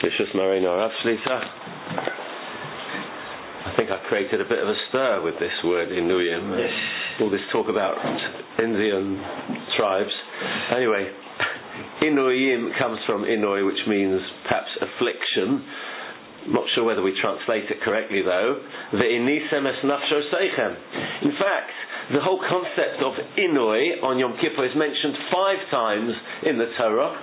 Vicious Marino Rav Shlita. I think I created a bit of a stir with this word Inuyim. Yes. All this talk about Indian tribes. Anyway, Inuyim comes from Inui, which means perhaps affliction. Not sure whether we translate it correctly though. Ve'inisem es nafsho seichem. In fact, the whole concept of Inui on Yom Kippur is mentioned 5 times in the Torah.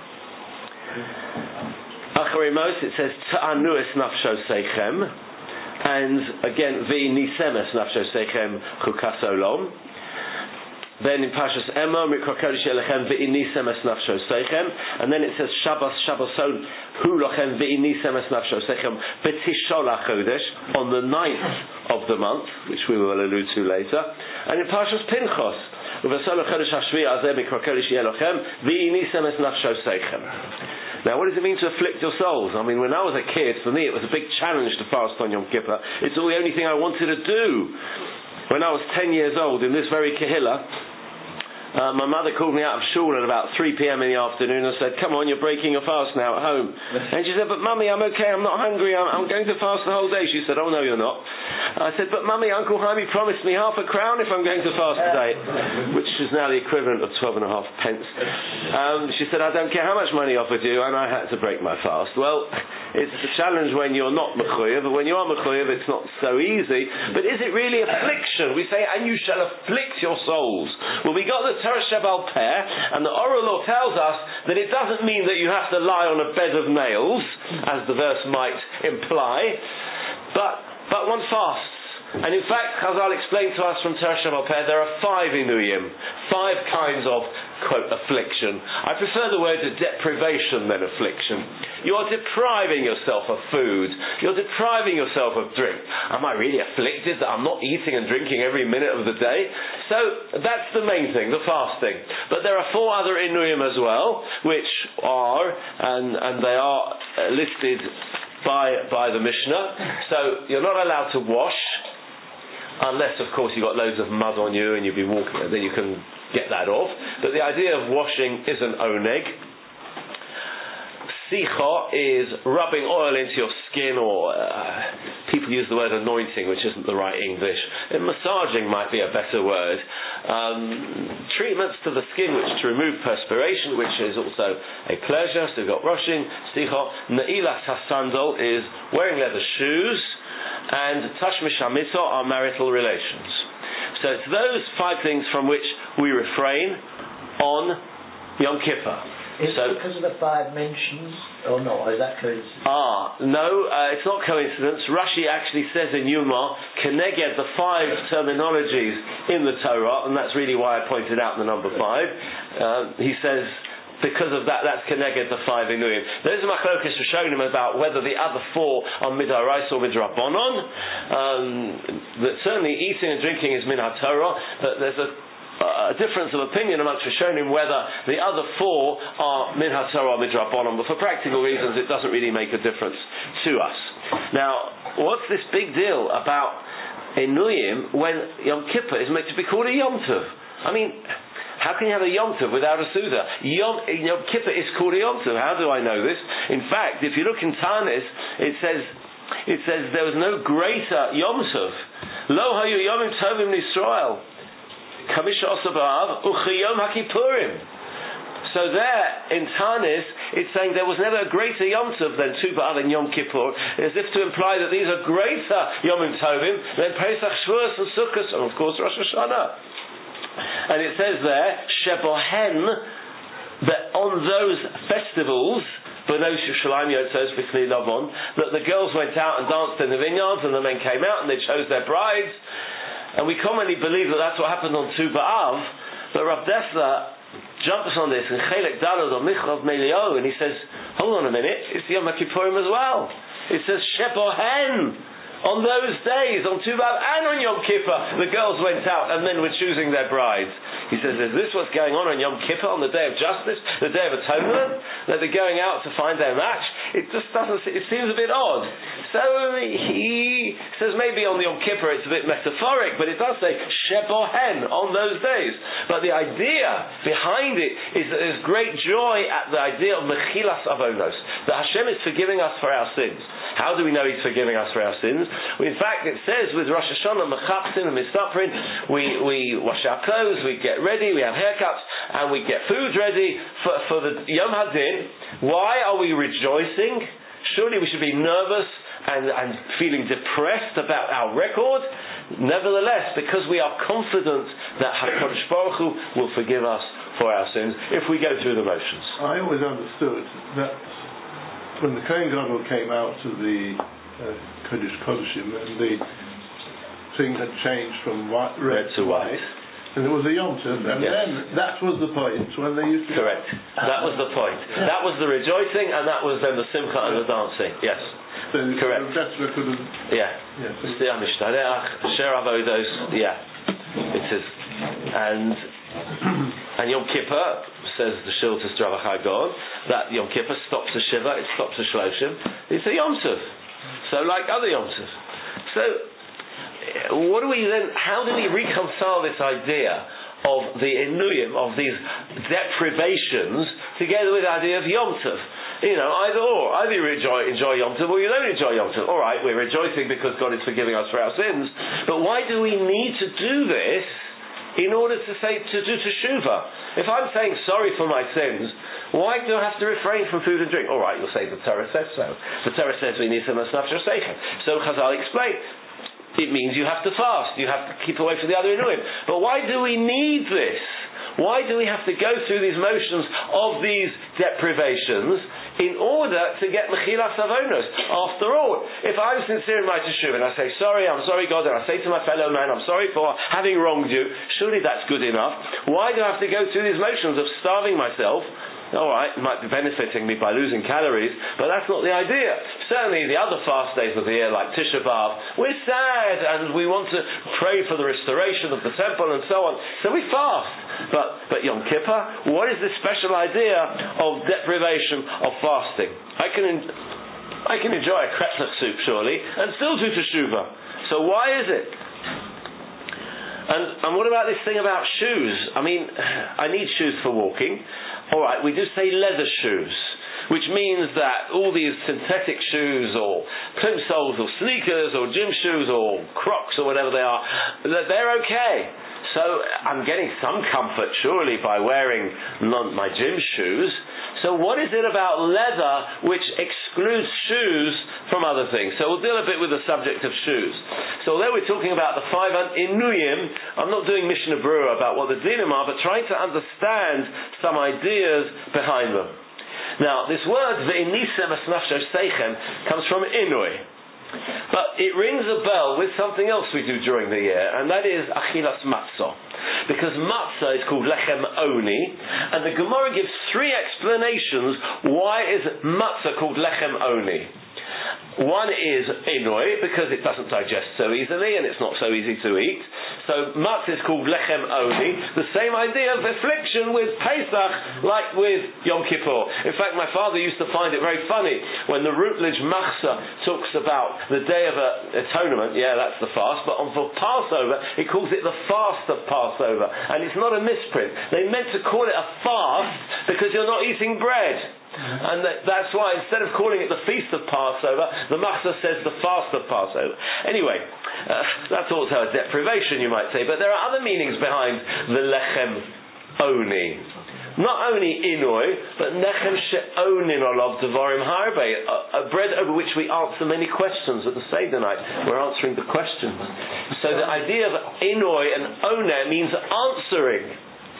Acharimos, it says Ta'anu es nafsho seichem, and again Ve'inisem es nafsho seichem chukas olam. Then in Parshas Emor, Mikra Kodesh Elechem ve'inisem es nafsho seichem, and then it says Shabbos Shabboson hu lochem ve'inisem es nafsho seichem b'tishol HaChodesh, on the 9th of the month, which we will allude to later, and in Parshas Pinchos Uvasol HaChodesh HaShvi Azeh Mikra Kodesh Elechem ve'inisem es nafsho seichem. Now, what does it mean to afflict your souls? I mean, when I was a kid, for me it was a big challenge to fast on Yom Kippur. It's the only thing I wanted to do. When I was 10 years old, in this very Kehillah, my mother called me out of shul at about 3 p.m. in the afternoon and said, "Come on, you're breaking your fast now at home." And she said, "But Mummy, I'm okay, I'm not hungry, I'm going to fast the whole day." She said, "Oh no, you're not." I said, "But Mummy, Uncle Jaime promised me ½ a crown if I'm going to fast today," which is now the equivalent of 12.5 pence. She said, "I don't care how much money offered you," and I had to break my fast. Well, it's a challenge when you're not mechuyev, but when you are mechuyev, it's not so easy. But is it really affliction? We say, "And you shall afflict your souls." Well, we got the Torah Shebal Peh, and the oral law tells us that it doesn't mean that you have to lie on a bed of nails, as the verse might imply, but one fasts. And in fact, Chazal explained to us from Torah Shebal Peh, there are 5 Inuyim, 5 kinds of, quote, affliction. I prefer the word deprivation than affliction. You are depriving yourself of food. You're depriving yourself of drink. Am I really afflicted that I'm not eating and drinking every minute of the day? So that's the main thing, the fasting. But there are 4 other Inuyim as well, which are, and they are listed by the Mishnah. So you're not allowed to wash, unless, of course, you've got loads of mud on you and you'll be walking, then you can get that off. But the idea of washing is an oneg. Sicha is rubbing oil into your skin, or people use the word anointing, which isn't the right English. And massaging might be a better word. Treatments to the skin, which to remove perspiration, which is also a pleasure. So we've got washing, sicha. Na'ilas hasandal is wearing leather shoes, and tashmish hamito are marital relations. So it's those 5 things from which we refrain on Yom Kippur. Is it because of the 5 mentions, or not? Is that coincidence? No, it's not coincidence. Rashi actually says in Yuma, Keneged, the 5 terminologies in the Torah, and that's really why I pointed out the number 5. He says, because of that, that's Keneged the 5 Inuyim. There's a machlokas for showing him about whether the other 4 are midarais or midrabanon. That certainly eating and drinking is min haTorah, but there's a difference of opinion amongst Rishonim whether the other 4 are min haTorah or midrabanon. But for practical reasons, it doesn't really make a difference to us. Now, what's this big deal about Inuyim when Yom Kippur is meant to be called a Yom Tov? I mean, how can you have a Yom Tov without a Suda? Yom Kippur is called a Yom Tov. How do I know this? In fact, if you look in Tanis, it says there was no greater Yom Tov. Lo hayu Yomim Tovim Nisrael. Kamisha Osabav Uchiyom HaKippurim. So there, in Tanis, it's saying there was never a greater Yom Tov than Tu B'Av and Yom Kippur, as if to imply that these are greater Yomim Tovim than Pesach, Shavuos and Sukkot, and of course Rosh Hashanah. And it says there, Shebohen, that on those festivals, B'nai Yerushalayim Yotzos B'Kli Lavon, that the girls went out and danced in the vineyards, and the men came out and they chose their brides. And we commonly believe that that's what happened on Tu B'Av, but Rav Dessler jumps on this in Chelek Daled or Michrav Melio, and he says, hold on a minute, it's Yom HaKippurim as well. It says Shebohen On those days, on Tu B'Av and on Yom Kippur, the girls went out and men were choosing their brides. He says, is this what's going on Yom Kippur, on the Day of Justice, the Day of Atonement? That they're going out to find their match? It just doesn't, it seems a bit odd. So he says maybe on the Yom Kippur it's a bit metaphoric, but it does say Shebohen, on those days. But the idea behind it is that there's great joy at the idea of Mechilas Avonos, that Hashem is forgiving us for our sins. How do we know He's forgiving us for our sins? Well, in fact, it says with Rosh Hashanah, Mechapsin and Mistaprin, we wash our clothes, we get ready, we have haircuts, and we get food ready for the Yom Hadin. Why are we rejoicing? Surely we should be nervous and feeling depressed about our record. Nevertheless, because we are confident that HaKadosh Baruch Hu will forgive us for our sins if we go through the motions. I always understood that when the Kohen Gadol came out to the Kodesh Kodeshim and the thing had changed from red to white, and there was a Yom Tov, and then that was the point when they used to... Correct. That was the point. Yeah. That was the rejoicing, and that was then the simcha and the dancing. Yes. So correct. Yeah. Share avodos. Yeah. It is. And Yom Kippur, says the Shiltas Dravachai God, that Yom Kippur stops the Shiva, it stops the Shloshim. It's a Yom Tov. So like other Yom Tov. So what do we then, how do we reconcile this idea of the Inuyim, of these deprivations, together with the idea of Yom Tov? You know, either or. Either you enjoy Yom Tov or you don't enjoy Yom Tov. Alright, we're rejoicing because God is forgiving us for our sins, but why do we need to do this in order to do teshuvah? If I'm saying sorry for my sins, why do I have to refrain from food and drink? Alright, you'll say the Torah says so. The Torah says we need some nafsho seichem. So Chazal explain, it means you have to fast, you have to keep away from the other inuim. But why do we need this? Why do we have to go through these motions of these deprivations in order to get Mechilas Avonos? After all, if I'm sincere in my teshuvah and I say, I'm sorry God, and I say to my fellow man, I'm sorry for having wronged you, surely that's good enough. Why do I have to go through these motions of starving myself? Alright, it might be benefiting me by losing calories, but that's not the idea. Certainly the other fast days of the year, like Tisha B'Av, we're sad and we want to pray for the restoration of the temple and so on, so we fast. But Yom Kippur, what is this special idea of deprivation of fasting? I can enjoy a kreplach soup, surely, and still do teshuvah. So why is it? And what about this thing about shoes? I mean, I need shoes for walking. Alright, we do say leather shoes, which means that all these synthetic shoes or plimsolls or sneakers or gym shoes or Crocs or whatever they are, they're okay. So I'm getting some comfort surely by wearing my gym shoes. So what is it about leather which excludes shoes from other things? So we'll deal a bit with the subject of shoes. So although we're talking about the 5 Inuyim, I'm not doing Mishnah Berurah about what the dinim are, but trying to understand some ideas behind them. Now, this word, Ve'nisem es nafsho seichem, comes from Inui. But it rings a bell with something else we do during the year, and that is Achilas Matzah. Because Matzah is called Lechem Oni, and the Gemara gives 3 explanations why is Matzah called Lechem Oni. One is Inui, because it doesn't digest so easily and it's not so easy to eat. So matzah is called Lechem Oni. The same idea of affliction with Pesach, like with Yom Kippur. In fact, my father used to find it very funny when the Routledge Machzor talks about the Day of Atonement. Yeah, that's the fast. But for Passover, he calls it the fast of Passover. And it's not a misprint. They meant to call it a fast because you're not eating bread. And that's why instead of calling it the Feast of Passover, the Machzor says the Fast of Passover. Anyway, that's also a deprivation, you might say, but there are other meanings behind the Lechem Oni. Not only Inoi, but Nechem She'onin Olav Devarim Harbe, a bread over which we answer many questions at the Seder night. We're answering the questions. So the idea of Inoi and Oneh means answering.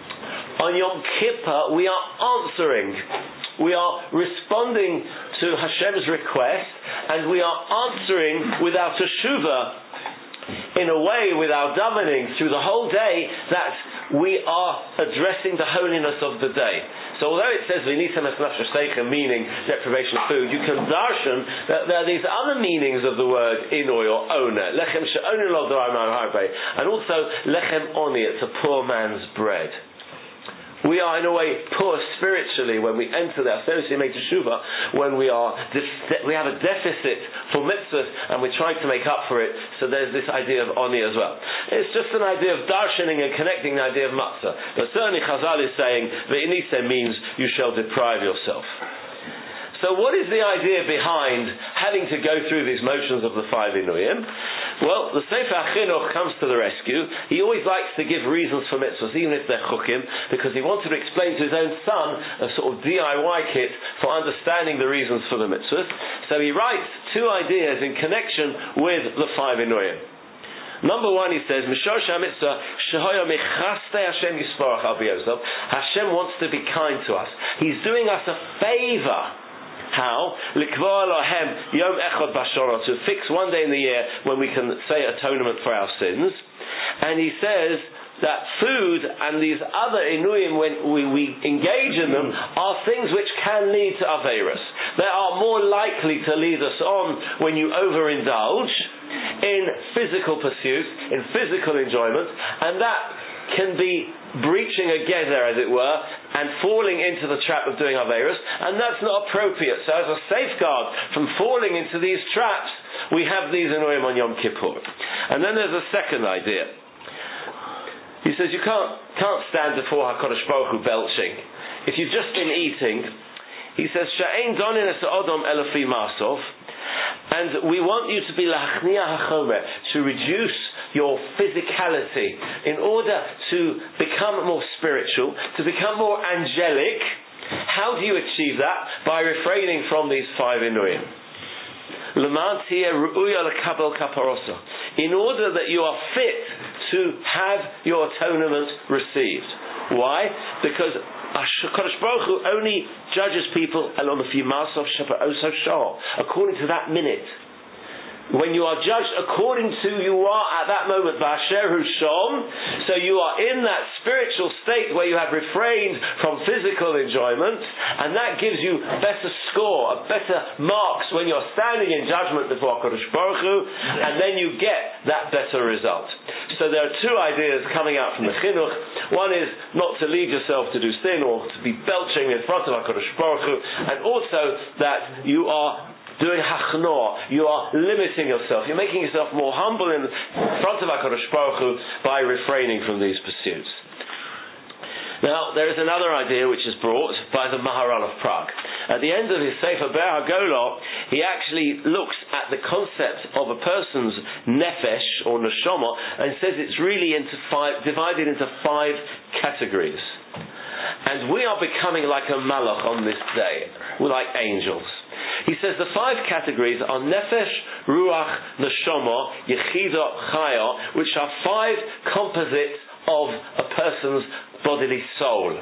On Yom Kippur, we are answering. We are responding to Hashem's request, and we are answering with our teshuvah in a way, with our davening through the whole day, that we are addressing the holiness of the day. So although it says v'nisem es nafsho seichem, meaning deprivation of food, you can darshan that there are these other meanings of the word inoi or ona. Lechem she'oni lo d'orai ma'am harbe. And also lechem oni, it's a poor man's bread. We are in a way poor spiritually when we enter the austerity make teshuva, when we have a deficit for mitzvahs and we're trying to make up for it. So there's this idea of oni as well. It's just an idea of darshaning and connecting the idea of matzah. But certainly Chazal is saying ve'inise means you shall deprive yourself. So what is the idea behind having to go through these motions of the five inuyim? Well, the Sefer HaChinuch comes to the rescue. He always likes to give reasons for mitzvahs, even if they're chukim, because he wanted to explain to his own son a sort of DIY kit for understanding the reasons for the mitzvahs. So he writes two ideas in connection with the five inuyim. Number one, he says, Hashem wants to be kind to us. He's doing us a favor. How? To fix one day in the year when we can say atonement for our sins. And he says that food and these other inuyim, when we engage in them, are things which can lead to aveirus. They are more likely to lead us on when you overindulge in physical pursuits, in physical enjoyment, and that can be breaching a gezer, as it were, and falling into the trap of doing Aveirus, and that's not appropriate. So as a safeguard from falling into these traps, we have these inuyim on Yom Kippur. And then there's a second idea. He says you can't stand before HaKadosh Baruch Hu belching. If you've just been eating, he says, Sha'ein donin es odom elofi masov, and we want you to be lachnia hachomer, to reduce your physicality in order to become more spiritual, to become more angelic. How do you achieve that? By refraining from these five inuyim. In order that you are fit to have your atonement received. Why? Because HaKadosh Baruch Hu only judges people according to that minute. When you are judged according to you are at that moment Ba'asher Hu Shom, so you are in that spiritual state where you have refrained from physical enjoyment, and that gives you better score, better marks when you're standing in judgment before HaKadosh Baruch Hu, and then you get that better result. So there are two ideas coming out from the Chinuch. One is not to lead yourself to do sin or to be belching in front of HaKadosh Baruch Hu, and also that you are doing hachnor, you are limiting yourself, you're making yourself more humble in front of HaKadosh Baruch Hu by refraining from these pursuits. Now, there is another idea which is brought by the Maharal of Prague. At the end of his Sefer Ber HaGolah, he actually looks at the concept of a person's nefesh or neshama and says it's really divided into five categories. And we are becoming like a malach on this day. We're like angels. He says the five categories are nefesh, ruach, neshama, yechida, chaya, which are five composites of a person's bodily soul.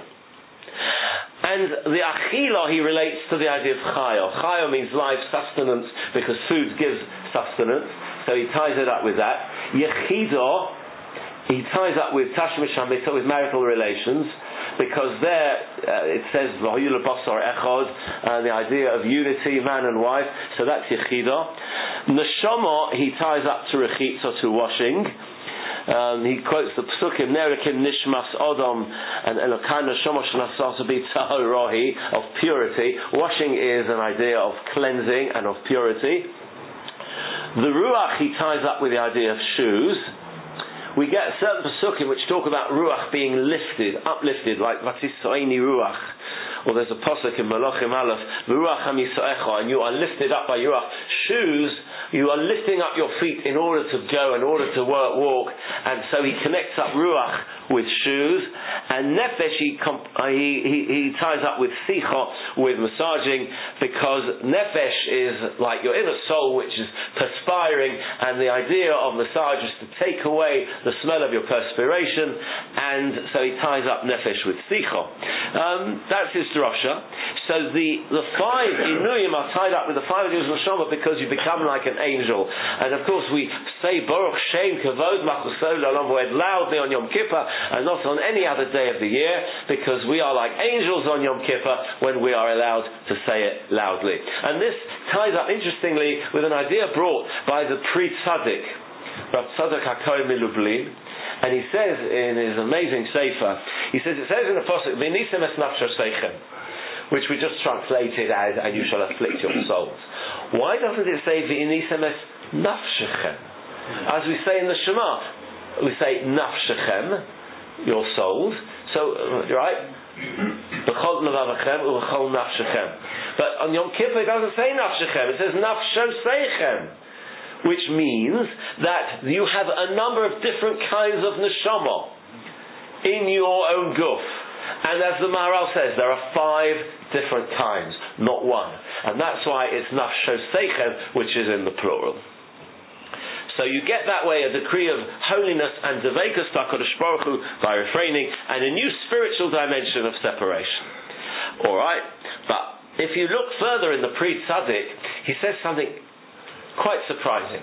And the achila he relates to the idea of chaya. Chaya means life, sustenance, because food gives sustenance, so he ties it up with that. Yechida, he ties up with tashmish hamita, with marital relations, because there it says v'hoyu lebasar echad, the idea of unity, man and wife. So that's yechida. Neshama he ties up to rechitza, to washing. He quotes the psukim nerikim nishmas odom and elokai neshama shnasah to be tahorohi, of purity. Washing is an idea of cleansing and of purity. The ruach he ties up with the idea of shoes. We get certain pasukim which talk about ruach being lifted, uplifted, like Vatisoini ruach. Or there's a pasuk in Malachim Aleph, Ruach HaMisoecha, and you are lifted up by ruach. Shoes, you are lifting up your feet in order to go, in order to walk, and so he connects up ruach with shoes, and nefesh he ties up with sicha, with massaging, because nefesh is like your inner soul which is perspiring, and the idea of massage is to take away the smell of your perspiration, and so he ties up nefesh with sicha. That's his drasha. So the 5 inuyim are tied up with the 5 ideas of neshama because you become like an angel. And of course we say Baruch Shem Kavod Machusol Olam Voed loudly on Yom Kippur and not on any other day of the year, because we are like angels on Yom Kippur when we are allowed to say it loudly. And this ties up interestingly with an idea brought by the Pri Tzaddik, Rav Tzadok HaKohen Milublin, and he says in his amazing Sefer, it says in the Pasuk, V'nisem es nafsho seichem, which we just translated as, and you shall afflict your souls. Why doesn't it say V'nisem es nafshechem? As we say in the Shema, we say nafshechem, your souls. So, right? B'chol levavachem u'b'chol nafshechem. But on Yom Kippur it doesn't say nafshechem, it says nafsho seichem, which means that you have a number of different kinds of neshama in your own guf. And as the Maharal says, there are 5 different kinds, not one. And that's why it's nafsho seichem, which is in the plural. So you get that way a decree of holiness and deveikus HaKadosh Baruch Hu by refraining, and a new spiritual dimension of separation. Alright? But if you look further in the Pri Tzaddik, he says something quite surprising.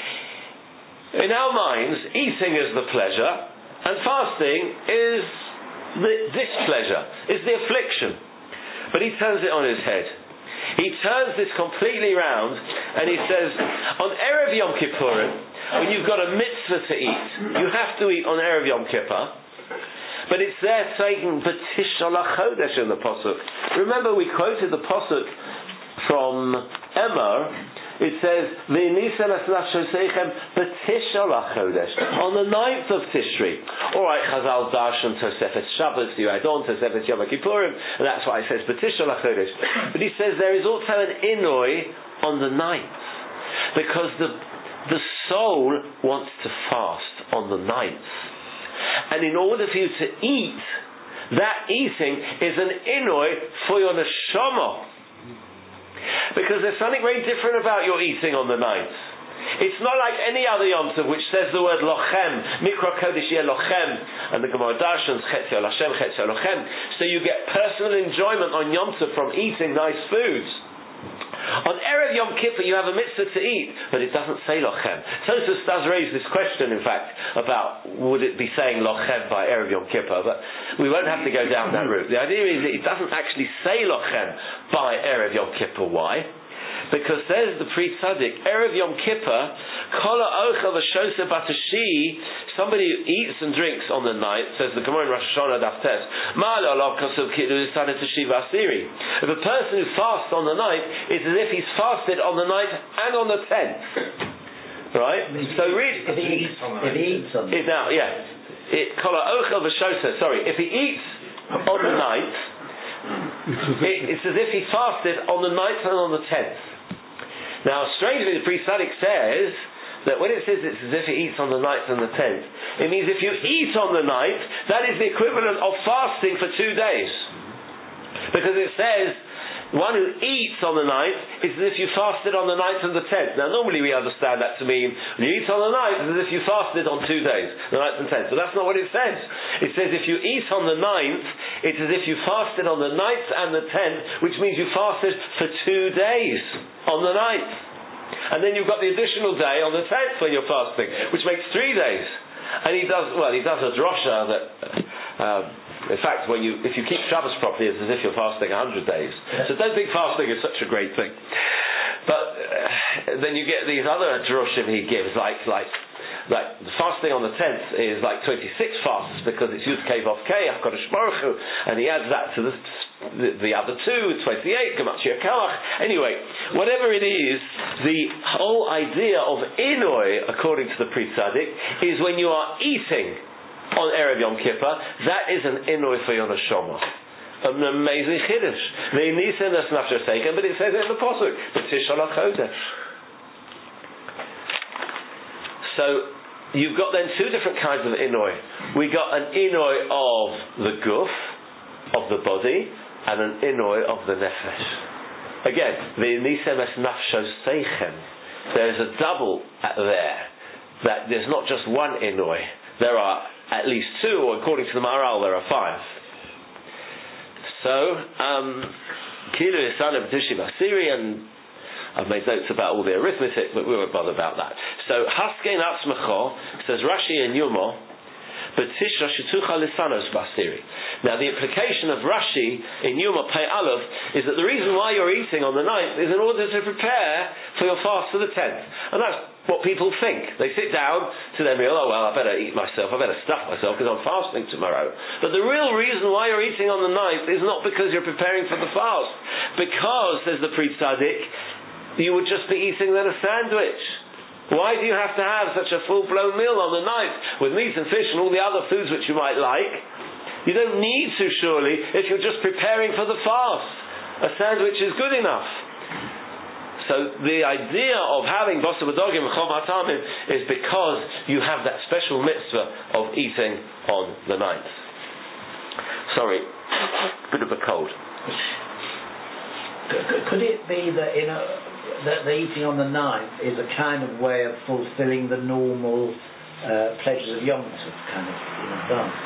In our minds, eating is the pleasure, and fasting is the displeasure, is the affliction. But he turns it on his head. He turns this completely round, and he says, on Erev Yom Kippurim, when you've got a mitzvah to eat, you have to eat on Erev Yom Kippur, but it's there saying B'tish Shalach Chodesh in the Pasuk. Remember we quoted the Pasuk from Emor. It says, V'nisem es nafsho seichem b'tish Shalach Chodesh, on the 9th of Tishri. Alright, Chazal Darshan Tosefes Shabbos, you add on Tosefes Yom Kippurim, and that's why it says b'tish Shalach Chodesh. But he says there is also an inoi on the 9th, because the soul wants to fast on the 9th. And in order for you to eat, that eating is an inoi for your neshama. Because there's something very different about your eating on the 9th. It's not like any other Yom Tov which says the word lochem, mikra kodesh yeh lochem, and the Gemara Darshans chetz yeh Hashem, chetz yeh lochem. So you get personal enjoyment on Yom Tov from eating nice foods. On Erev Yom Kippur you have a mitzvah to eat, but it doesn't say lochem. Tosfos does raise this question, in fact, about would it be saying lochem by Erev Yom Kippur, but we won't have to go down that route. The idea is that it doesn't actually say lochem by Erev Yom Kippur. Why? Because says the Pri Tzaddik, Erev Yom Kippur, Kol ha'ochel v'shoseh batashi, somebody who eats and drinks on the night, says the Gemara in Rosh Hashanah Daf Tes, Ma'ala alav kasuv ki'lu yisaneh teshiva asiri. If a person who fasts on the night, it's as if he's fasted on the night and on the 10th. Right? So read... If he eats on the night. Now, yeah. Kol ha'ochel v'shoseh, sorry, if he eats on the night, it's as if he fasted on the 9th and on the 10th. Now, strangely, the Pri Tzaddik says that when it says it's as if he eats on the 9th and the 10th, it means if you eat on the 9th, that is the equivalent of fasting for 2 days. Because it says, one who eats on the 9th is as if you fasted on the 9th and the 10th. Now, normally we understand that to mean, when you eat on the 9th, it's as if you fasted on 2 days, the 9th and 10th. But that's not what it says. It says if you eat on the 9th, it's as if you fasted on the 9th and the 10th, which means you fasted for 2 days on the 9th. And then you've got the additional day on the 10th when you're fasting, which makes 3 days. And he does a drosha that... in fact, if you keep Shabbos properly, it's as if you're fasting 100 days. So don't think fasting is such a great thing. But then you get these other drushim he gives, like the fasting on the 10th is like 26 fasts because it's Yud Kei Vav Kei, HaKadosh Baruch Hu, and he adds that to the other two, 28, Gematria Kalach. Anyway, whatever it is, the whole idea of Inoi, according to the Pri Tzaddik, is when you are eating on Erev Yom Kippur, that is an Inoi for your neshama. An amazing chiddush. Ve'nisem es nafsho seichem, but it says it in the pasuk, b'tish Shalach Chodesh. So you've got then 2 different kinds of Inoi. We got an Inoi of the guf, of the body, and an Inoi of the nefesh. Again, ve'nisem es nafsho seichem. There's a double there. That there's not just one Inoi. There are at least 2, or according to the Maharal, there are 5. So, Kilu Yisrael B'Tishri B'Asiri, and I've made notes about all the arithmetic, but we won't bother about that. So Haskein Atzmecho, says Rashi in Yumo, B'Tishra Shitucha Lisanos B'Asiri. Now the implication of Rashi in Yuma Pei Aleph is that the reason why you're eating on the 9th is in order to prepare for your fast for the 10th. And that's what people think. They sit down to their meal, oh well, I better eat myself, I better stuff myself because I'm fasting tomorrow. But the real reason why you're eating on the 9th is not because you're preparing for the fast. Because, says the Pri Tzadik, you would just be eating then a sandwich. Why do you have to have such a full-blown meal on the 9th with meat and fish and all the other foods which you might like? You don't need to, surely, if you're just preparing for the fast. A sandwich is good enough. So the idea of having Bosser B'Dogim and Chom HaTamim is because you have that special mitzvah of eating on the 9th. Sorry, bit of a cold. Could it be that that the eating on the 9th is a kind of way of fulfilling the normal pleasures of Yom Tov, kind of in advance?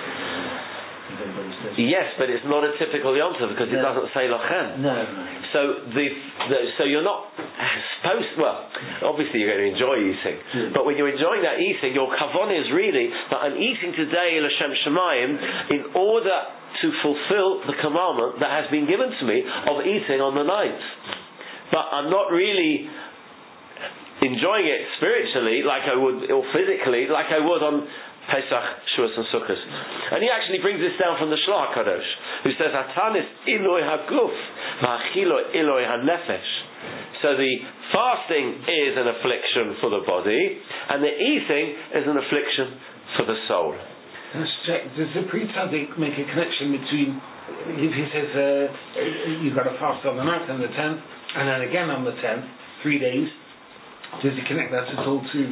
Yes, but it's not a typical Yom Tov because it doesn't say Lochem. No. So you're not supposed. Well, obviously you're going to enjoy eating, but when you're enjoying that eating, your kavan is really that I'm eating today L'Shem Shemayim in order to fulfill the commandment that has been given to me of eating on the 9th. But I'm not really enjoying it spiritually like I would, or physically like I would on Pesach, Shavuos and Sukkot. And he actually brings this down from the Shloach Kadosh, who says, Atanis Iloi HaGuf, V'achilo Iloi HaNefesh. So the fasting is an affliction for the body, and the eating is an affliction for the soul. Let's check. Does the Pri Tzadik make a connection between, if he says you've got to fast on the 9th and the 10th, and then again on the 10th, 3 days, does he connect that at all to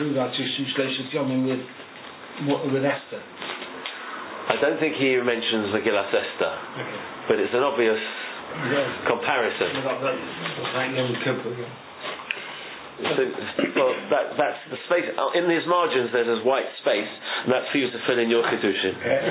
with Esther? I don't think he mentions Megillas Esther, but it's an obvious comparison. So, that's the space in these margins. There's this white space, and that's for you to fill in your Kedushin.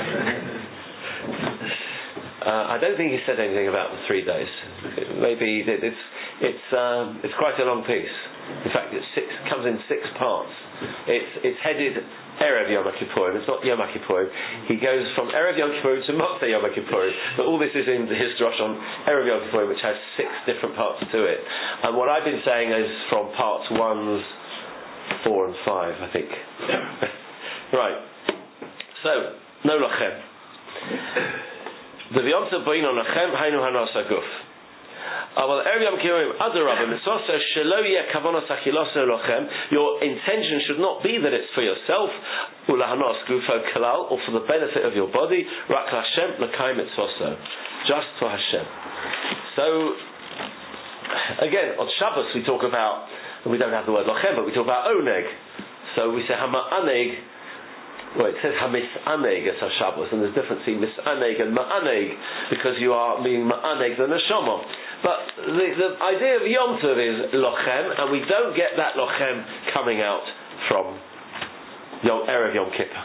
I don't think he said anything about the 3 days. Maybe it's quite a long piece. In fact, it comes in 6 parts. It's headed Erev Yom Kippurim. It's not Yom Kippurim. He goes from Erev Yom Kippurim to Motzei Yom Kippurim. But all this is in his drush on Erev Yom Kippurim, which has 6 different parts to it. And what I've been saying is from parts 1, 4 and 5, I think. Right. So, no lachem. The V'yomtza Bo'ino lachem hainu hanos haguf. Your intention should not be that it's for yourself or for the benefit of your body, just for Hashem. So again, on Shabbos we talk about, we don't have the word lochem, but we talk about oneg. So we say hama'aneg. Well, it says hamis'aneg at Shabbos, and there's a difference between mis'aneg and ma'aneg, because you are being ma'aneg the neshama. But the idea of Yom Tov is lochem, and we don't get that lochem coming out from Erev Yom Kippur.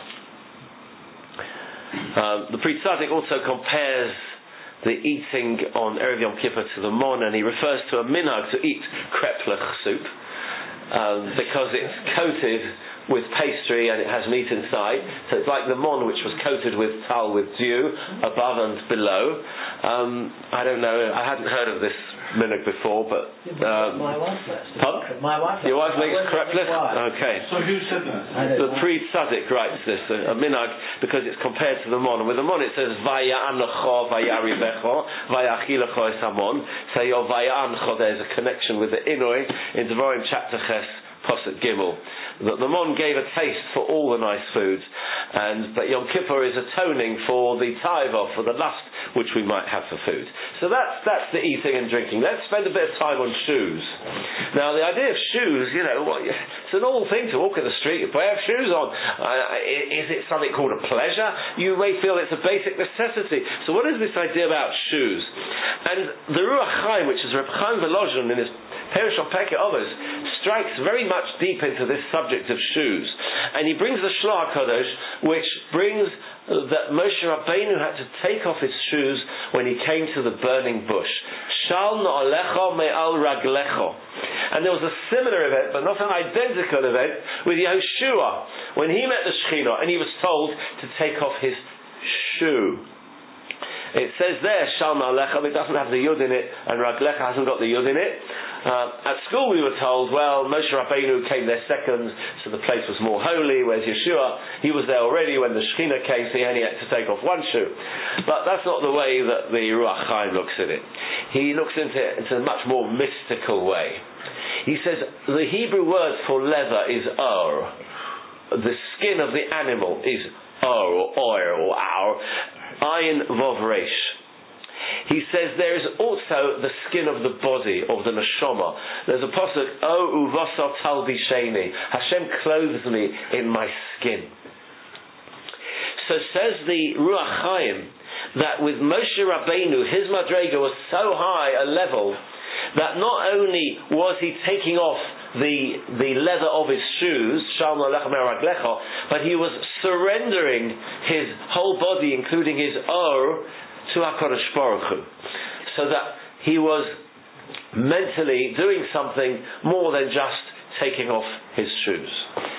The Pri Tzadik also compares the eating on Erev Yom Kippur to the mon, and he refers to a minhag to eat kreplech soup, because it's coated with pastry and it has meat inside, so it's like the mon which was coated with tal, with dew above and below. I don't know, I hadn't heard of this minhag before, but my wife does. Pardon? My wife. Your wife makes kreplech? Okay. So who said that? The Pri Tzadik writes this, a minhag, because it's compared to the mon. And with the mon it says vaya'ancho vayarivecho vayachilecho es hamon. So your vaya'ancho, there's a connection with the Inui in Devarim chapter Ches Pasuk Gimel, that the mon gave a taste for all the nice foods, but Yom Kippur is atoning for the taiva, for the lust which we might have for food. So that's the eating and drinking. Let's spend a bit of time on shoes. Now the idea of shoes, it's an normal thing to walk in the street, you have shoes on. Is it something called a pleasure? You may feel it's a basic necessity. So what is this idea about shoes? And the Ruach Chaim, which is Reb Chaim Volozhin in his Perish on Pekah Others, strikes very much deep into this subject of shoes, and he brings the Shloach Kadosh, which brings that Moshe Rabbeinu had to take off his shoes when he came to the burning bush. Shal Na'alecha Me'al Raglecha. And there was a similar event, but not an identical event, with Yehoshua, when he met the Shekhinah, and he was told to take off his shoe. It says there, Shal Na'alecha, it doesn't have the Yud in it, and Raglecha hasn't got the Yud in it. At school we were told, well, Moshe Rabbeinu came there second, so the place was more holy, whereas Yeshua, he was there already when the Shekhinah came, so he only had to take off one shoe. But that's not the way that the Ruach Chaim looks at it. He looks into it in a much more mystical way. He says, the Hebrew word for leather is or. The skin of the animal is or our. Ayin Vov Resh. He says there is also the skin of the body, of the neshama. There's a pasuk, O uvasar talbisheni. Hashem clothes me in my skin. So says the Ruach Chaim that with Moshe Rabbeinu, his madrega was so high a level that not only was he taking off the leather of his shoes, but he was surrendering his whole body, including his or, to HaKadosh Baruch Hu, so that he was mentally doing something more than just taking off his shoes.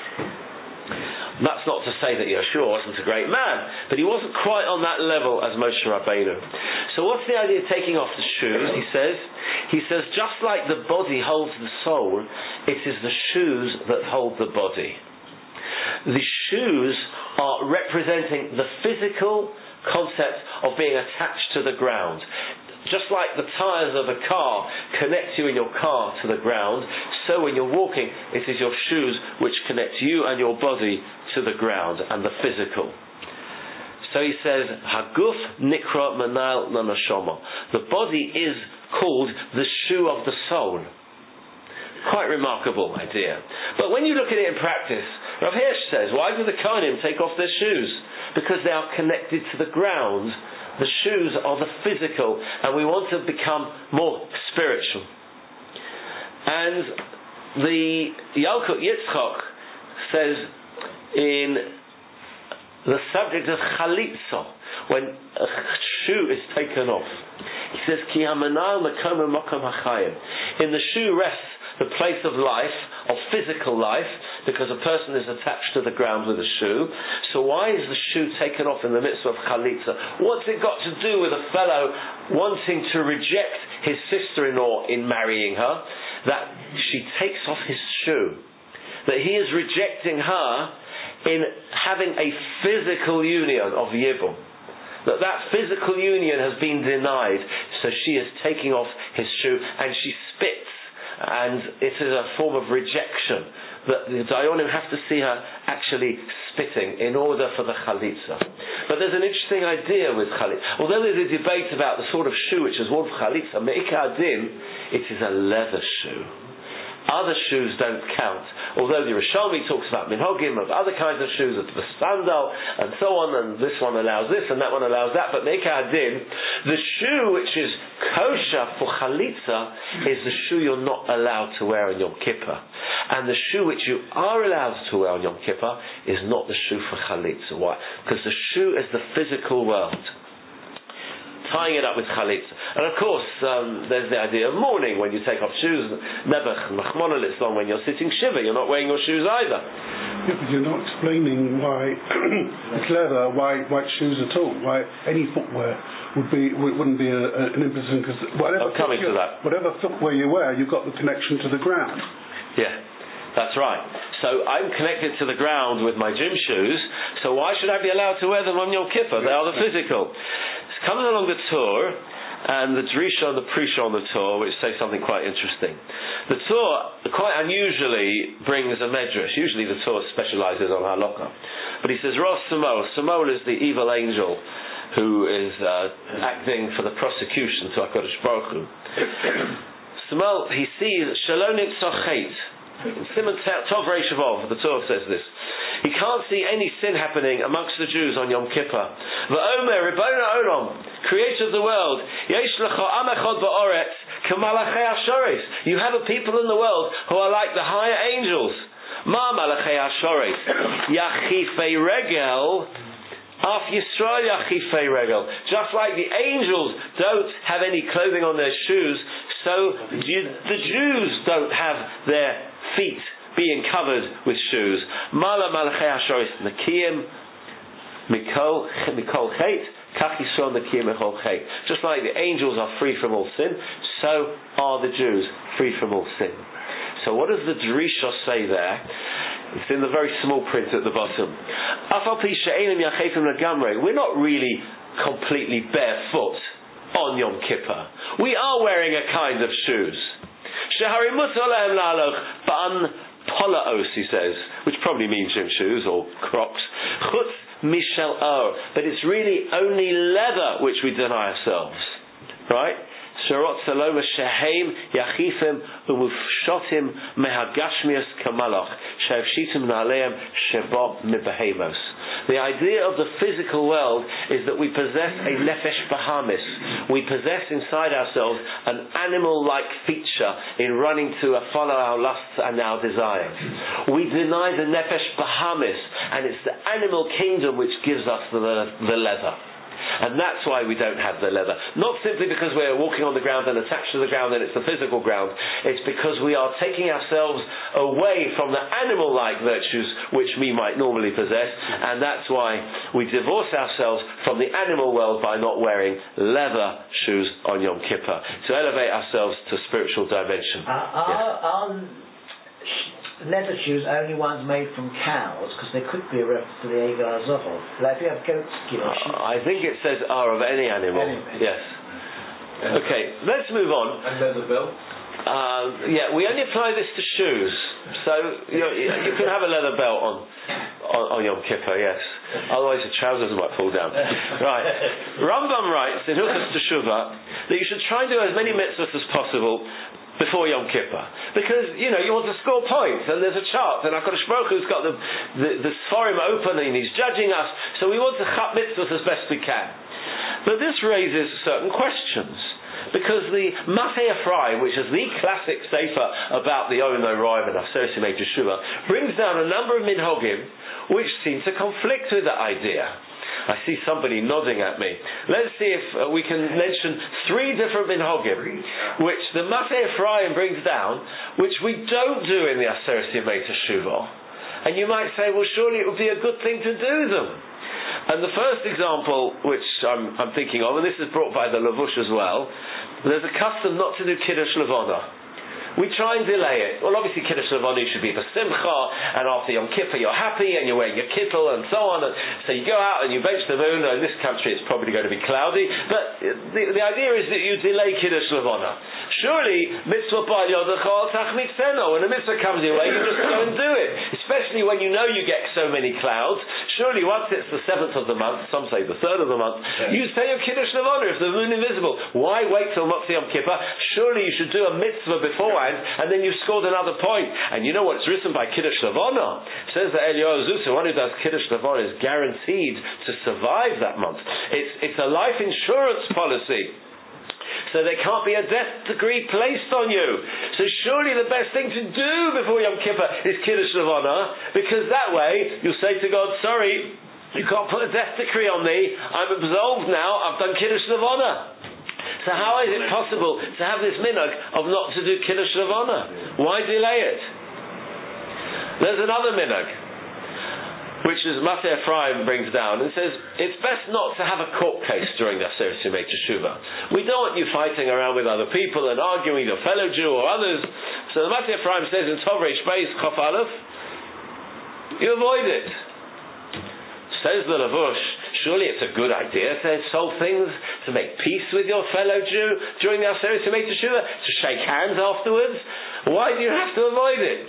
That's not to say that Yeshua wasn't a great man, but he wasn't quite on that level as Moshe Rabbeinu. So what's the idea of taking off the shoes? He says, just like the body holds the soul, it is the shoes that hold the body. The shoes are representing the physical concept of being attached to the ground. Just like the tyres of a car connect you in your car to the ground, so when you're walking, it is your shoes which connect you and your body to the ground and the physical. So he says, Haguf Nikra Manal Nanashoma. The body is called the shoe of the soul. Quite remarkable idea. But when you look at it in practice, Rav Hirsch says, why do the Kohanim take off their shoes? Because they are connected to the ground. The shoes are the physical, and we want to become more spiritual. And the Yalkut Yitzchok says in the subject of chalitza, when a shoe is taken off, he says, Ki hamanal makom makom hachayim. In the shoe rests the place of life, of physical life, because a person is attached to the ground with a shoe. So why is the shoe taken off in the midst of chalitza? What's it got to do with a fellow wanting to reject his sister-in-law in marrying her? That she takes off his shoe. That he is rejecting her in having a physical union of Yibum. That physical union has been denied. So she is taking off his shoe and she spits. And it is a form of rejection that the Dayanim have to see her actually spitting in order for the chalitza. But there's an interesting idea with chalitza. Although there's a debate about the sort of shoe which is worn for chalitza, me'ikar din, it is a leather shoe. Other shoes don't count. Although the Yerushalmi talks about minhagim of other kinds of shoes, of the sandal and so on, and this one allows this and that one allows that. But me'ikar din, the shoe which is kosher for chalitza is the shoe you're not allowed to wear on Yom Kippur. And the shoe which you are allowed to wear on Yom Kippur is not the shoe for chalitza. Why? Because the shoe is the physical world. Tying it up with chalitza. And of course, there's the idea of mourning when you take off shoes. Nebuch, Machmon al-Islam, when you're sitting shiva, you're not wearing your shoes either. Yeah, but you're not explaining why it's leather, why white shoes at all, why any footwear wouldn't be an imposition, because whatever footwear you wear, you've got the connection to the ground. Yeah, that's right. So I'm connected to the ground with my gym shoes, so why should I be allowed to wear them on Yom Kippur? They are the physical. Coming along the Torah, and the Drisha and the Prisha on the Torah, which say something quite interesting. The Torah, quite unusually, brings a medrash. Usually the Torah specializes on halakha. But he says, Rosh Samol. Samol is the evil angel who is acting for the prosecution to HaKadosh Baruch Hu. Samol, he sees Shalom Nitzach Simon Tov Reish Vov, the Torah says this. He can't see any sin happening amongst the Jews on Yom Kippur. V'omer, Ribono Olam, Creator of the world, Yesh lecha am echad ba'oretz, k'malachei hashores. You have a people in the world who are like the higher angels. Ma malachei hashores, yachifei regel, Af Yisrael Yachifei Regel. Just like the angels don't have any clothing on their shoes, so the Jews don't have their feet being covered with shoes. Mala Malachei Hashoris Nakiyim Mikol Chet Kach Yisrael Nakiyim Mikol Chet. Just like the angels are free from all sin, so are the Jews free from all sin. So what does the Drisha say there? It's in the very small print at the bottom. We're not really completely barefoot on Yom Kippur. We are wearing a kind of shoes. He says, which probably means gym shoes or Crocs. But it's really only leather which we deny ourselves. Right? Sharot Saloma Shehem Yachifim Umufshotim Mehagashmias Kamalach Shevshitim Naleim Sheba Mibahemos. The idea of the physical world is that we possess a nefesh bahamis. We possess inside ourselves an animal-like feature in running to follow our lusts and our desires. We deny the nefesh bahamis, and it's the animal kingdom which gives us the leather. And that's why we don't have the leather. Not simply because we're walking on the ground and attached to the ground and it's the physical ground. It's because we are taking ourselves away from the animal-like virtues which we might normally possess, and that's why we divorce ourselves from the animal world by not wearing leather shoes on Yom Kippur, to elevate ourselves to spiritual dimension. Leather shoes only ones made from cows, because they could be a reference to the Egar Zohar. Like if you have goat skin or sheep. I think it says are of any animal. Yes. Okay, let's move on. And leather belt? We only apply this to shoes. So you can have a leather belt on Yom Kippur, yes. Otherwise the trousers might fall down. Right. Rambam writes in Hilchos Teshuvah that you should try and do as many mitzvahs as possible before Yom Kippur, because you want to score points, and there's a chart, and HaKadosh Baruch Hu's got the Sforim open, and He's judging us, so we want to chap mitzvahs as best we can. But this raises certain questions, because the Matei Ephraim, which is the classic sefer about the Oino Roim and Aseret Yemei Teshuvah, brings down a number of minhagim which seem to conflict with that idea. I see somebody nodding at me. Let's see if we can mention 3 different minhagim which the Matei Ephraim brings down, which we don't do in the Aseret Yemei Teshuvah. And you might say, well, surely it would be a good thing to do them. And the first example which I'm thinking of, and this is brought by the Lavush as well, there's a custom not to do Kiddush Levana. We try and delay it. Well, obviously Kiddush Levana should be for Simcha, and after Yom Kippur you're happy and you're wearing your kittel and so on, and so you go out and you bench the moon. In this country it's probably going to be cloudy, but the idea is that you delay Kiddush Levana. Surely mitzvah ba'al yodachol tachmitzeno, when a mitzvah comes your way you just go and do it, especially when you know you get so many clouds. Surely once it's the 7th of the month, some say the 3rd of the month, you say your Kiddush Levana if the moon is invisible. Why wait till Motzei Yom Kippur? Surely you should do a mitzvah beforehand, and then you've scored another point. And you know what's written by Kiddush Levana? It says that Eliyahu Zusa, one who does Kiddush Levana, is guaranteed to survive that month. It's a life insurance policy. So there can't be a death decree placed on you. So surely the best thing to do before Yom Kippur is Kiddush Levana, because that way you'll say to God, sorry, you can't put a death decree on me. I'm absolved now. I've done Kiddush Levana. So how is it possible to have this minhag of not to do Kiddush Levana? Why delay it? There's another minhag, which is Matei Ephraim brings down and says it's best not to have a court case during the Aseret Yemei Teshuvah. We don't want you fighting around with other people and arguing with your fellow Jew or others. So the Matei Ephraim says in Tov Reish Beis Chof Aleph, you avoid it. Says the Lavush, surely it's a good idea to solve things, to make peace with your fellow Jew during the Aseret Yemei Teshuvah, to shake hands afterwards. Why do you have to avoid it?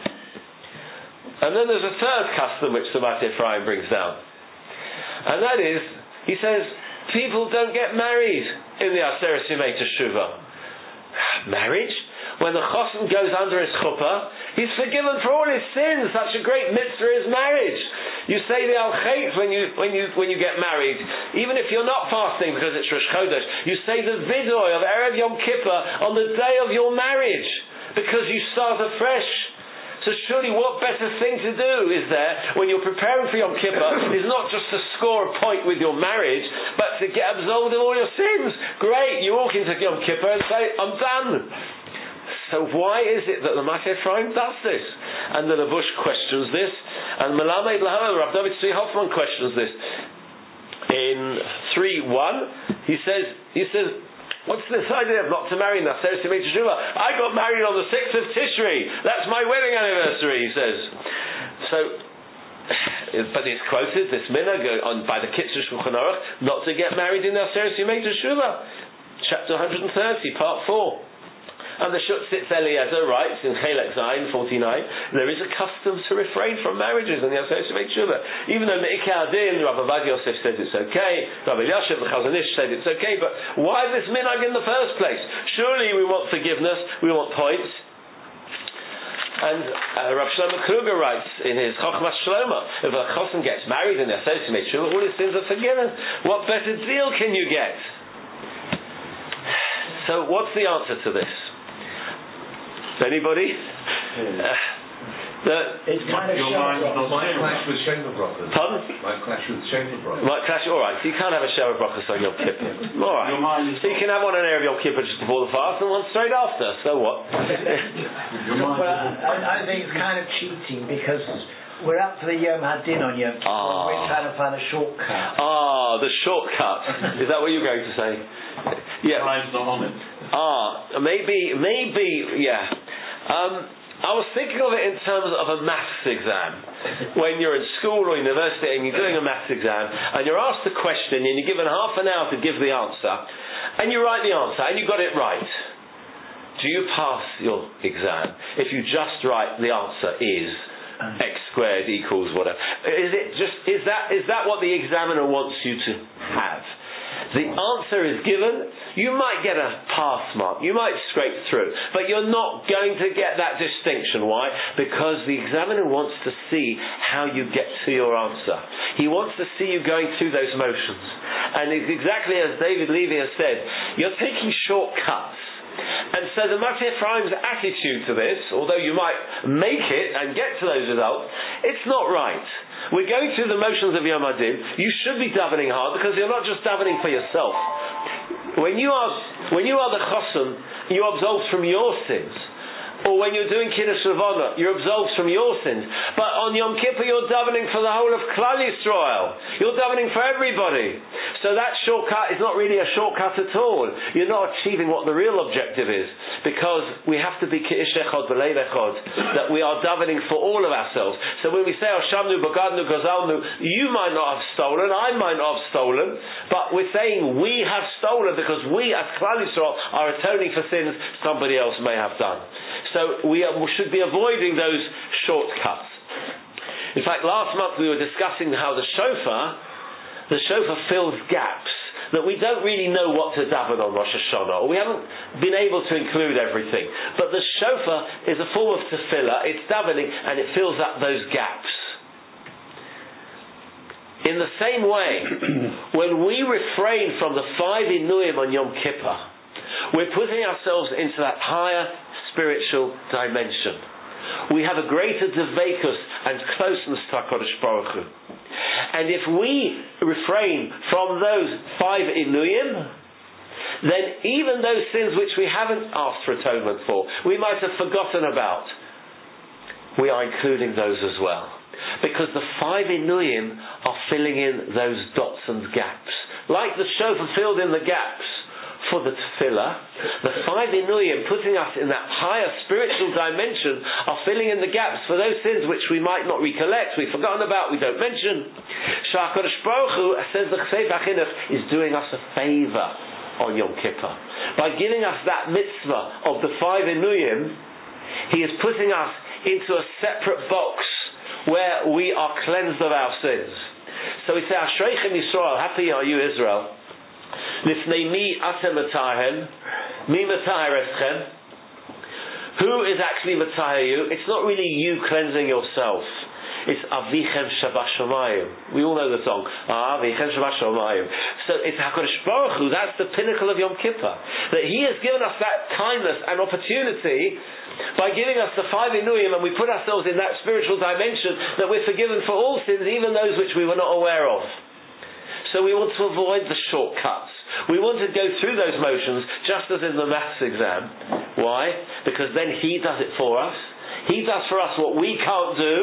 And then there's a third custom which the Matei Ephraim brings down, and that is, he says, people don't get married in the Aseret Yemei Teshuvah. Marriage? When the chosen goes under his chuppah, he's forgiven for all his sins. Such a great mitzvah is marriage. You say the al-chet when you get married, even if you're not fasting because it's Rosh Chodesh. You say the vidoy of Erev Yom Kippur on the day of your marriage, because you start afresh. So surely what better thing to do is there when you're preparing for Yom Kippur is not just to score a point with your marriage, but to get absolved of all your sins. Great, you walk into Yom Kippur and say, I'm done. So why is it that the Mateh Ephraim does this? And the Lavush questions this, and Melamed Lahoel, Rav David Tzvi Hoffman questions this. In 3:1, he says, what's this idea of not to marry Naseret Yemei Teshuvah? I got married on the 6th of Tishri. That's my wedding anniversary, he says. So, but it's quoted, this minhag by the Kitzur Shulchan Aruch, not to get married in Naseret Yemei Teshuvah. Chapter 130, part 4. And the Shutzitz Eliezer writes in Chelek Zayin 49, there is a custom to refrain from marriages in the Aseret Shemei Teshuvah. Even though Me'ikei Adin, Rabbi Ovadia Yosef said it's okay, Rabbi Elyashiv the Chazon Ish said it's okay, but why this minhag in the first place? Surely we want forgiveness, we want points. And Rav Shlomo Kruger writes in his Chochmas Shlomo, if a Chosim gets married in the Aseret Shemei Teshuvah, all his sins are forgiven. What better deal can you get? So what's the answer to this? Anybody? It's kind of might clash with Shemer Brachas. Pardon? Might clash with Shemer Brachas. Might clash, alright. So you can't have a Shemer Brachas on Yom Kippur. Alright. So you can have one on Erev Yom Kippur just before the fast and one straight after. So what? I think it's kind of cheating because we're up to the Yom Hadin on Yom Kippur. We're trying to find a shortcut. The shortcut. Is that what you're going to say? Yeah. Time's not on it. Maybe, yeah. I was thinking of it in terms of a maths exam. When you're in school or university and you're doing a maths exam and you're asked a question and you're given half an hour to give the answer and you write the answer and you got it right. Do you pass your exam if you just write the answer is x squared equals whatever? Is that what the examiner wants you to have? The answer is given, you might get a pass mark, you might scrape through, but you're not going to get that distinction. Why? Because the examiner wants to see how you get to your answer. He wants to see you going through those motions. And it's exactly as David Levy has said, you're taking shortcuts. And so the Mateh Ephraim's attitude to this, although you might make it and get to those results, it's not right. We're going through the motions of Yom Hadin. You should be davening hard because you're not just davening for yourself. When you are the Chosim, you're absolved from your sins. Or when you're doing Kiddush Levana, you're absolved from your sins. But on Yom Kippur, you're davening for the whole of Klal Yisrael. You're davening for everybody. So that shortcut is not really a shortcut at all. You're not achieving what the real objective is. Because we have to be Ki'ish Echad B'Leiv Echad, that we are davening for all of ourselves. So when we say, Hashamnu, Bagadnu, Gazalnu, you might not have stolen, I might not have stolen, but we're saying we have stolen because we as Klal Yisrael are atoning for sins somebody else may have done. So we should be avoiding those shortcuts. In fact, last month we were discussing how the shofar fills gaps that we don't really know what to daven on Rosh Hashanah, or we haven't been able to include everything. But the shofar is a form of tefillah, it's davening, and it fills up those gaps. In the same way, when we refrain from the 5 Inuyim on Yom Kippur, we're putting ourselves into that higher spiritual dimension. We have a greater dveikus and closeness to HaKadosh Baruch Hu. And if we refrain from those 5 Inuyim, then even those sins which we haven't asked for atonement for, we might have forgotten about, we are including those as well. Because the 5 Inuyim are filling in those dots and gaps. Like the shofar filled in the gaps for the tefillah, the 5 Inuyim putting us in that higher spiritual dimension are filling in the gaps for those sins which we might not recollect, we've forgotten about, we don't mention. HaKadosh Baruch Hu, says the Chesed HaChinuch, is doing us a favour on Yom Kippur. By giving us that mitzvah of the 5 Inuyim, He is putting us into a separate box where we are cleansed of our sins. So we say, Ashreichem Yisrael, happy are you Israel. Lifnei mi atem matahem, mi mataher eschem. Who is actually mataher you? It's not really you cleansing yourself. It's Avichem Shabbat Shomayim. We all know the song. Avichem Shabbat Shomayim. So it's HaKadosh Baruch Hu. That's the pinnacle of Yom Kippur. That He has given us that kindness and opportunity by giving us the 5 Inuyim, and we put ourselves in that spiritual dimension that we're forgiven for all sins, even those which we were not aware of. So we want to avoid the shortcuts. We want to go through those motions just as in the maths exam. Why? Because then he does it for us. He does for us what we can't do,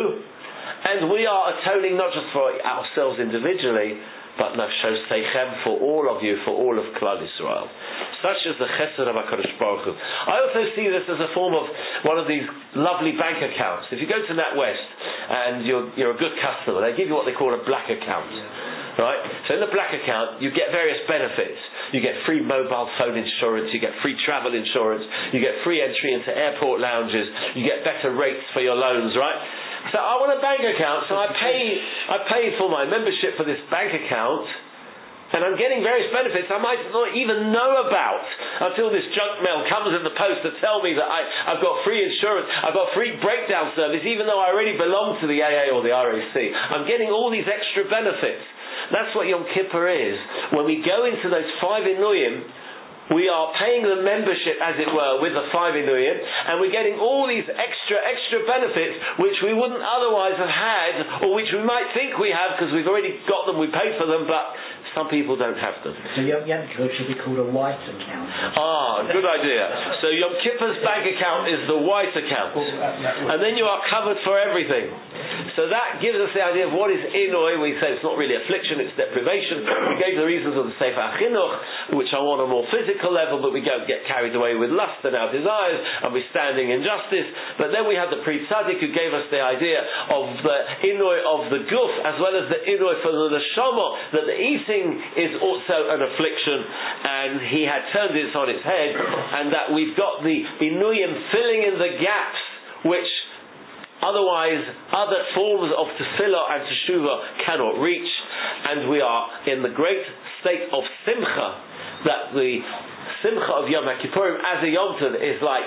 and we are atoning not just for ourselves individually, but nafshos seichem, for all of you, for all of Klal Yisrael. Such is the chesed of HaKadosh Baruch Hu. I also see this as a form of one of these lovely bank accounts. If you go to NatWest and you're a good customer, they give you what they call a black account. Right? So in the black account, you get various benefits. You get free mobile phone insurance, you get free travel insurance, you get free entry into airport lounges, you get better rates for your loans, right? So I want a bank account, so I pay for my membership for this bank account, and I'm getting various benefits I might not even know about until this junk mail comes in the post to tell me that I've got free insurance, I've got free breakdown service, even though I already belong to the AA or the RAC. I'm getting all these extra benefits. That's what Yom Kippur is. When we go into those 5 Inuyim, we are paying the membership, as it were, with the 5 Inuyim, and we're getting all these extra benefits which we wouldn't otherwise have had, or which we might think we have because we've already got them, we paid for them, but some people don't have them. So Yom Kippur should be called a white account. Good idea. So Yom Kippur's bank account is the white account. And then you are covered for everything. So that gives us the idea of what is Inui. We say it's not really affliction, it's deprivation. We gave the reasons of the Sefer HaChinuch, which are on a more physical level, but we don't get carried away with lust and our desires, and we're standing in justice. But then we have the Pri Tzaddik who gave us the idea of the Inui of the Guf, as well as the Inui for the Neshama, that the eating is also an affliction, and he had turned this on its head, and that we've got the Inuyim filling in the gaps which otherwise other forms of tefillah and teshuvah cannot reach, and we are in the great state of simcha, that the simcha of Yom HaKippurim as a Yom Tov is like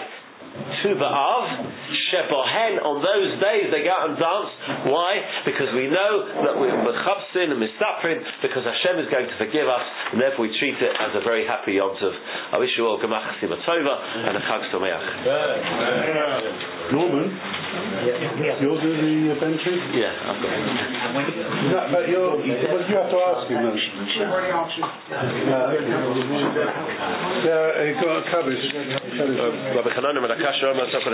Tu B'Av, Shebohen, on those days they go out and dance. Why? Because we know that we're mechabsin and misaprin, because Hashem is going to forgive us, and therefore we treat it as a very happy Yom Tov. I wish you all Gemach Chasima Tova and a Chag Sameach. Norman, you'll do the benches? Yeah, I've got it. But you have to ask him then. Yeah, he got a cabbage. Rabbi Hanan,